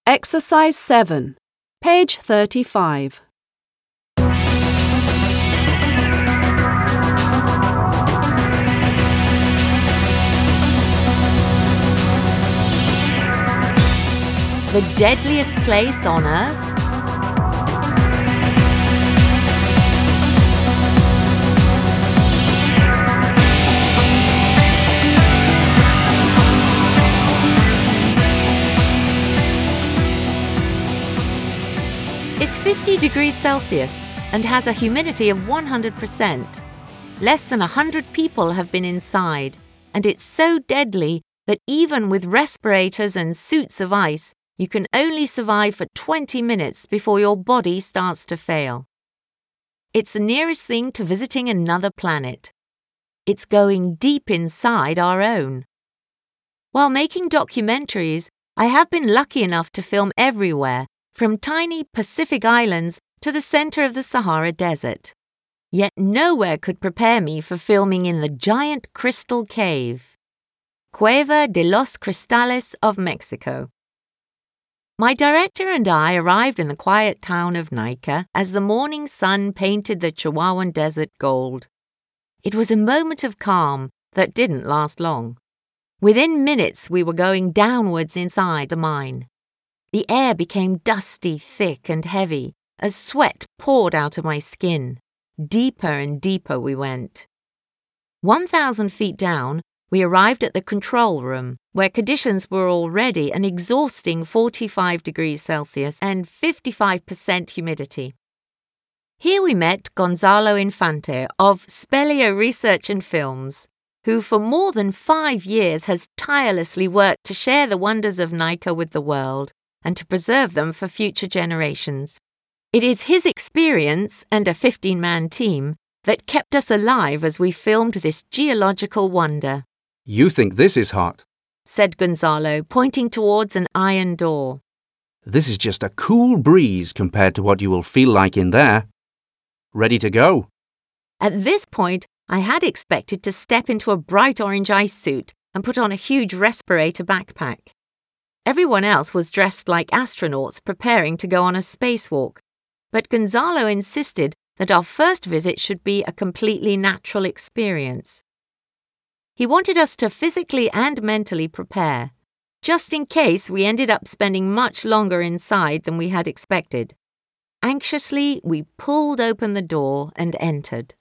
Exercise 7, page 35. The deadliest place on Earth? It's 50 degrees Celsius and has a humidity of 100%. Less than 100 people have been inside, and it's so deadly that even with respirators and suits of ice, you can only survive for 20 minutes before your body starts to fail. It's the nearest thing to visiting another planet. It's going deep inside our own. While making documentaries, I have been lucky enough to film everywhere, from tiny Pacific islands to the center of the Sahara Desert. Yet nowhere could prepare me for filming in the giant crystal cave, Cueva de los Cristales of Mexico. My director and I arrived in the quiet town of Naica as the morning sun painted the Chihuahuan Desert gold. It was a moment of calm that didn't last long. Within minutes, we were going downwards inside the mine. The air became dusty, thick, and heavy as sweat poured out of my skin. Deeper and deeper we went. 1,000 feet down, we arrived at the control room, where conditions were already an exhausting 45 degrees Celsius and 55% humidity. Here we met Gonzalo Infante of Speleo Research and Films, who for more than 5 years has tirelessly worked to share the wonders of Naica with the world and to preserve them for future generations. It is his experience and a 15-man team that kept us alive as we filmed this geological wonder. You think this is hot, said Gonzalo, pointing towards an iron door. This is just a cool breeze compared to what you will feel like in there. Ready to go? At this point, I had expected to step into a bright orange ice suit and put on a huge respirator backpack. Everyone else was dressed like astronauts preparing to go on a spacewalk, but Gonzalo insisted that our first visit should be a completely natural experience. He wanted us to physically and mentally prepare, just in case we ended up spending much longer inside than we had expected. Anxiously, we pulled open the door and entered.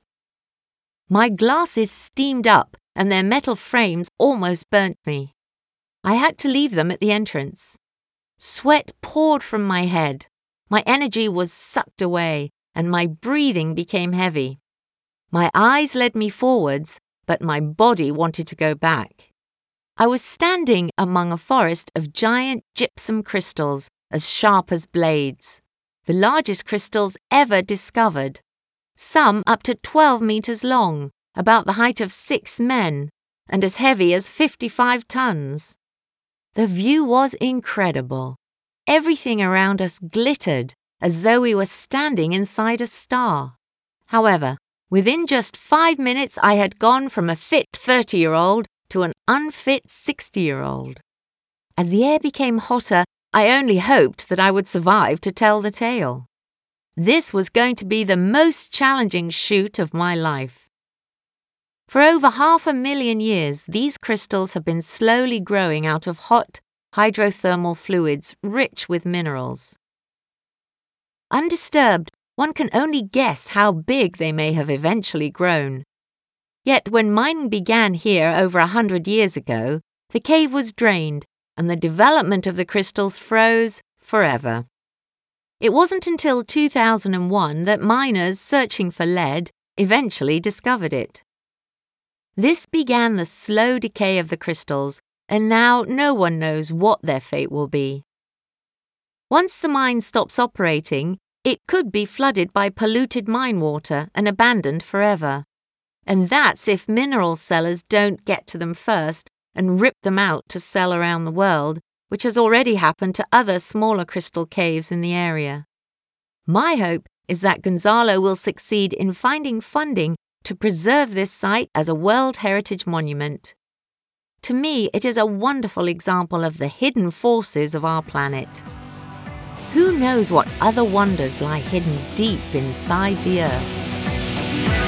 My glasses steamed up and their metal frames almost burnt me. I had to leave them at the entrance. Sweat poured from my head. My energy was sucked away, and my breathing became heavy. My eyes led me forwards, but my body wanted to go back. I was standing among a forest of giant gypsum crystals as sharp as blades, the largest crystals ever discovered, some up to 12 meters long, about the height of 6 men, and as heavy as 55 tons. The view was incredible. Everything around us glittered as though we were standing inside a star. However, within just 5 minutes I had gone from a fit 30-year-old to an unfit 60-year-old. As the air became hotter, I only hoped that I would survive to tell the tale. This was going to be the most challenging shoot of my life. For over 500,000 years, these crystals have been slowly growing out of hot, hydrothermal fluids rich with minerals. Undisturbed, one can only guess how big they may have eventually grown. Yet when mining began here over 100 years ago, the cave was drained and the development of the crystals froze forever. It wasn't until 2001 that miners searching for lead eventually discovered it. This began the slow decay of the crystals, and now no one knows what their fate will be. Once the mine stops operating, it could be flooded by polluted mine water and abandoned forever. And that's if mineral sellers don't get to them first and rip them out to sell around the world, which has already happened to other smaller crystal caves in the area. My hope is that Gonzalo will succeed in finding funding to preserve this site as a World Heritage Monument. To me, it is a wonderful example of the hidden forces of our planet. Who knows what other wonders lie hidden deep inside the earth?